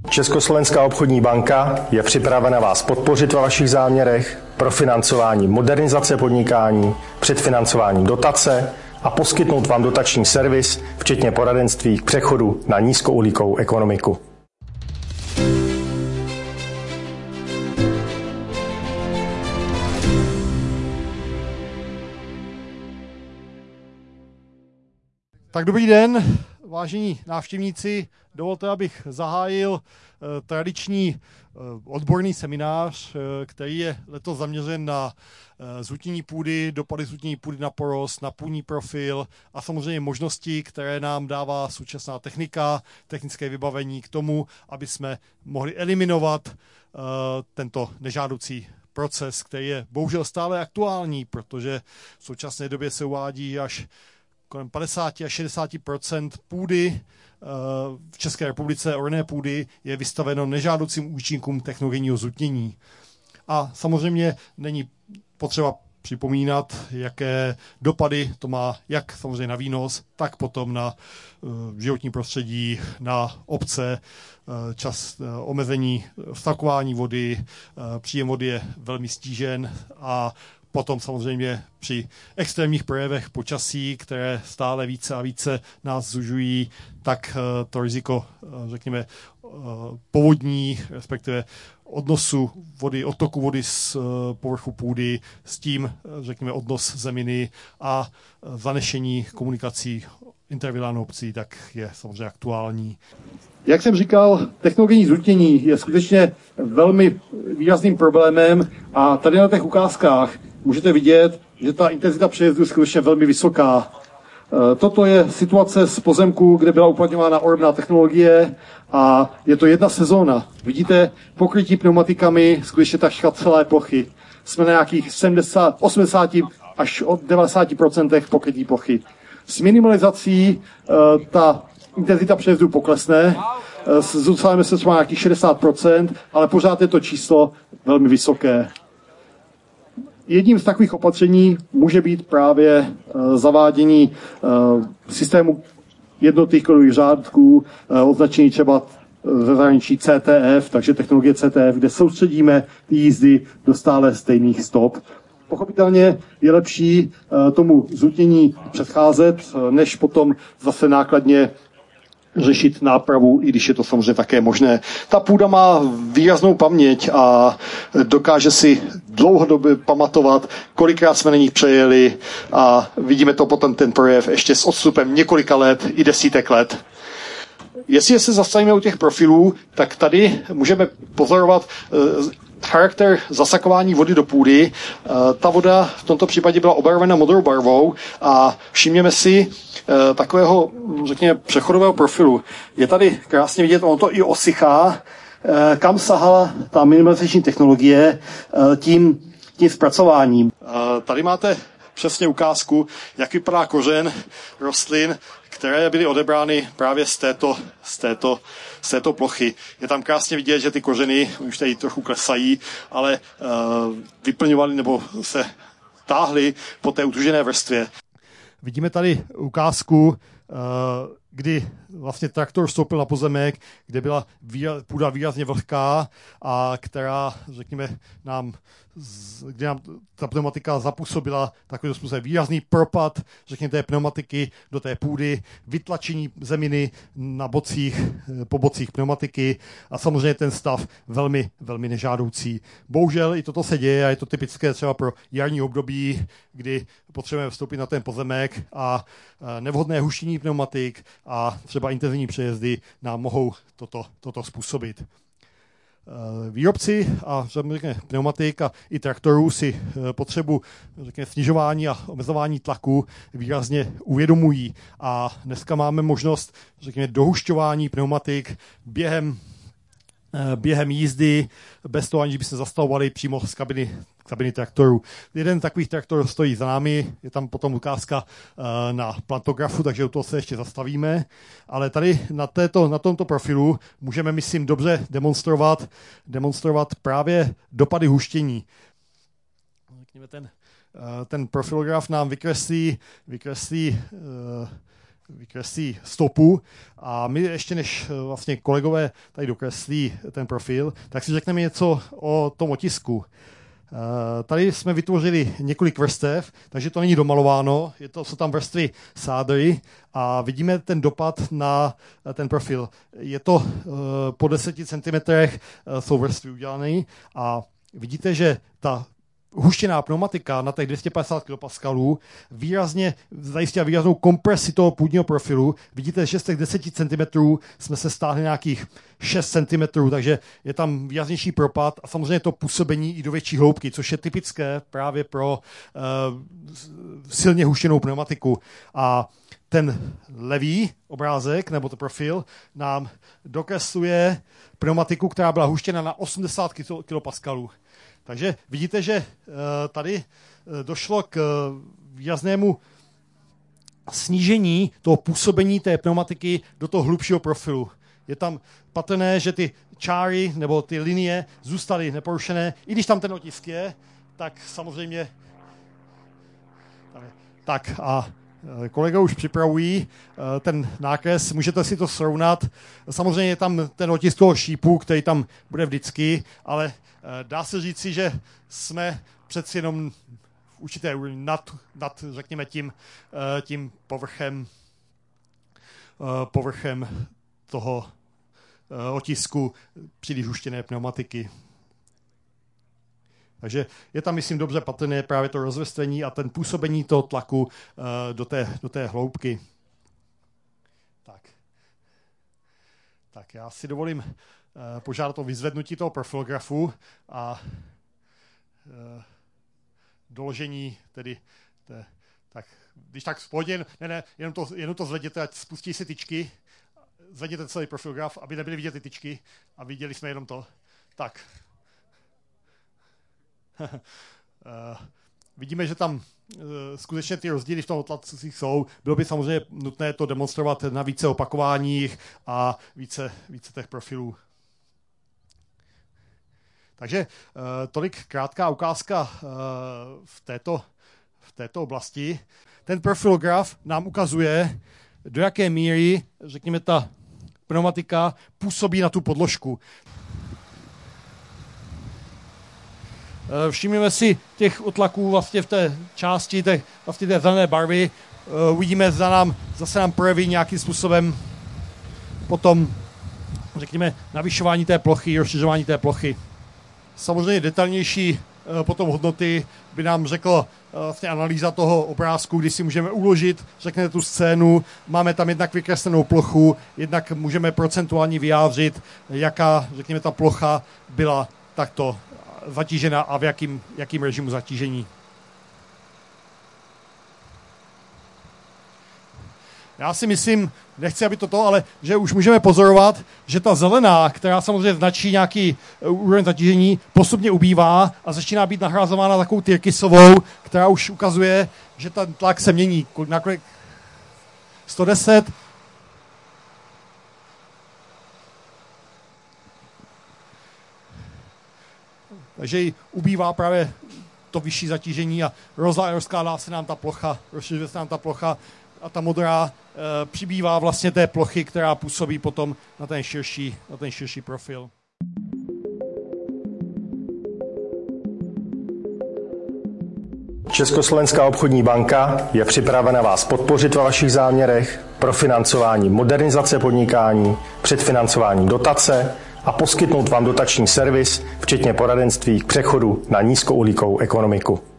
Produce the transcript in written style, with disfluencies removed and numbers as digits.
Československá obchodní banka je připravena vás podpořit ve vašich záměrech pro financování modernizace podnikání, předfinancování dotace a poskytnout vám dotační servis, včetně poradenství k přechodu na nízkouhlíkovou ekonomiku. Tak dobrý den, vážení návštěvníci. Dovolte, abych zahájil tradiční odborný seminář, který je letos zaměřen na zhutnění půdy, dopady zhutnění půdy na porost, na půdní profil a samozřejmě možnosti, které nám dává současná technika, technické vybavení k tomu, aby jsme mohli eliminovat tento nežádoucí proces, který je bohužel stále aktuální, protože v současné době se uvádí až kolem 50 až 60% půdy v České republice, orné půdy, je vystaveno nežádoucím účinkům technogenního zhutnění. A samozřejmě není potřeba připomínat, jaké dopady to má jak samozřejmě na výnos, tak potom na životní prostředí, na obce, čas omezení vstakování vody, příjem vody je velmi stížen a potom samozřejmě při extrémních projevech počasí, které stále více a více nás zužují, tak to riziko, řekněme, povodní, respektive odnosu vody, odtoku vody z povrchu půdy, s tím, řekněme, odnos zeminy a zanešení komunikací intervilán obcí, tak je samozřejmě aktuální. Jak jsem říkal, technologické zhutnění je skutečně velmi výrazným problémem a tady na těch ukázkách můžete vidět, že ta intenzita přejezdu je skutečně velmi vysoká. Toto je situace z pozemku, kde byla uplatňována orebná technologie a je to jedna sezóna. Vidíte pokrytí pneumatikami skutečně takřka celé plochy. Jsme na nějakých 80 až 90% pokrytí plochy. S minimalizací ta intenzita přejezdu poklesne, dostaneme se třeba nějakých 60%, ale pořád je to číslo velmi vysoké. Jedním z takových opatření může být právě zavádění systému jednotných kodových řádků, označení třeba ze zahraničí CTF, takže technologie CTF, kde soustředíme ty jízdy do stále stejných stop. Pochopitelně je lepší tomu zhutnění předcházet, než potom zase nákladně řešit nápravu, i když je to samozřejmě také možné. Ta půda má výraznou paměť a dokáže si dlouhodobě pamatovat, kolikrát jsme na nich přejeli a vidíme to potom ten projev ještě s odstupem několika let i desítek let. Jestli se zastavíme u těch profilů, tak tady můžeme pozorovat charakter zasakování vody do půdy. Ta voda v tomto případě byla obarvena modrou barvou a všimněme si takového, řekněme, přechodového profilu. Je tady krásně vidět, ono to i osychá, kam sahala ta minimalizační technologie tím zpracováním. Tady máte přesně ukázku, jak vypadá kořen rostlin, které byly odebrány právě z této plochy. Je tam krásně vidět, že ty kořeny už tady trochu klesají, ale vyplňovaly nebo se táhly po té utužené vrstvě. Vidíme tady ukázku, kdy vlastně traktor vstoupil na pozemek, kde byla půda výrazně vlhká a která, řekněme, kde nám ta pneumatika zapůsobila takovým způsobem výrazný propad, řekněme, té pneumatiky do té půdy, vytlačení zeminy na po bocích pneumatiky a samozřejmě ten stav velmi, velmi nežádoucí. Bohužel i toto se děje a je to typické třeba pro jarní období, kdy potřebujeme vstoupit na ten pozemek a nevhodné huštění pneumatik a třeba intenzivní přejezdy nám mohou toto způsobit. Výrobci a pneumatik a i traktorů si potřebu snižování a omezování tlaku výrazně uvědomují a dneska máme možnost dohušťování pneumatik během jízdy, bez toho, aniž by se zastavovali přímo z kabiny traktoru. Jeden takových traktor stojí za námi, je tam potom ukázka na plantografu, takže u toho se ještě zastavíme, ale tady na tomto profilu můžeme, myslím, dobře demonstrovat právě dopady huštění. Řekněme, ten profilograf nám vykreslí vykreslí stopu a my ještě než vlastně kolegové tady dokreslí ten profil, tak si řekneme něco o tom otisku. Tady jsme vytvořili několik vrstev, takže to není domalováno, jsou tam vrstvy sádry a vidíme ten dopad na ten profil. Je to po 10 cm jsou vrstvy udělané a vidíte, že ta huštěná pneumatika na těch 250 kPa výrazně zajistila výraznou kompresi toho půdního profilu. Vidíte, že z těch 10 cm jsme se stáhli nějakých 6 cm, takže je tam výraznější propad a samozřejmě to působení i do větší hloubky, což je typické právě pro silně huštěnou pneumatiku. A ten levý obrázek, nebo to profil, nám dokresluje pneumatiku, která byla huštěna na 80 kPa. Takže vidíte, že tady došlo k výraznému snížení toho působení té pneumatiky do toho hlubšího profilu. Je tam patrné, že ty čáry nebo ty linie zůstaly neporušené, i když tam ten otisk je, tak samozřejmě tak a kolega už připravují ten nákres, můžete si to srovnat. Samozřejmě je tam ten otisk toho šípu, který tam bude vždycky, ale dá se říci, že jsme přeci jenom v určité nad řekněme, tím povrchem toho otisku příliš huštěné pneumatiky. Takže je tam, myslím, dobře patrné právě to rozvrstvení a ten působení toho tlaku do té hloubky. Tak já si dovolím požádat o vyzvednutí toho profilografu a doložení tedy tak když tak v pohodě, jenom to zvedněte, ať spustí si tyčky, zvedněte celý profilograf, aby nebyly vidět ty tyčky a viděli jsme jenom to. Tak. Vidíme, že tam skutečně ty rozdíly v tom otlacích jsou. Bylo by samozřejmě nutné to demonstrovat na více opakováních a více těch profilů. Takže tolik krátká ukázka v této oblasti. Ten profilograf nám ukazuje, do jaké míry, řekněme, ta pneumatika působí na tu podložku. Všimněme si těch otlaků vlastně v té části té zelené barvy. Uvidíme, zase nám projeví nějakým způsobem potom, řekněme, navyšování té plochy, rozšiřování té plochy. Samozřejmě detailnější potom hodnoty by nám řekla vlastně analýza toho obrázku, kdy si můžeme uložit, řekněte tu scénu, máme tam jednak vykreslenou plochu, jednak můžeme procentuálně vyjádřit, jaká, řekněme, ta plocha byla takto zatížena a v jakým režimu zatížení. Já si myslím, nechci, aby ale že už můžeme pozorovat, že ta zelená, která samozřejmě značí nějaký úroveň zatížení, postupně ubývá a začíná být nahrazována takovou tyrkysovou, která už ukazuje, že ten tlak se mění. Nakolik 110. Takže jí ubývá právě to vyšší zatížení a rozkládá se nám ta plocha, rozšiřuje se nám ta plocha a ta modrá přibývá vlastně té plochy, která působí potom na ten širší profil. Československá obchodní banka je připravena vás podpořit ve vašich záměrech pro financování modernizace podnikání, předfinancování dotace a poskytnout vám dotační servis, včetně poradenství k přechodu na nízkouhlíkovou ekonomiku.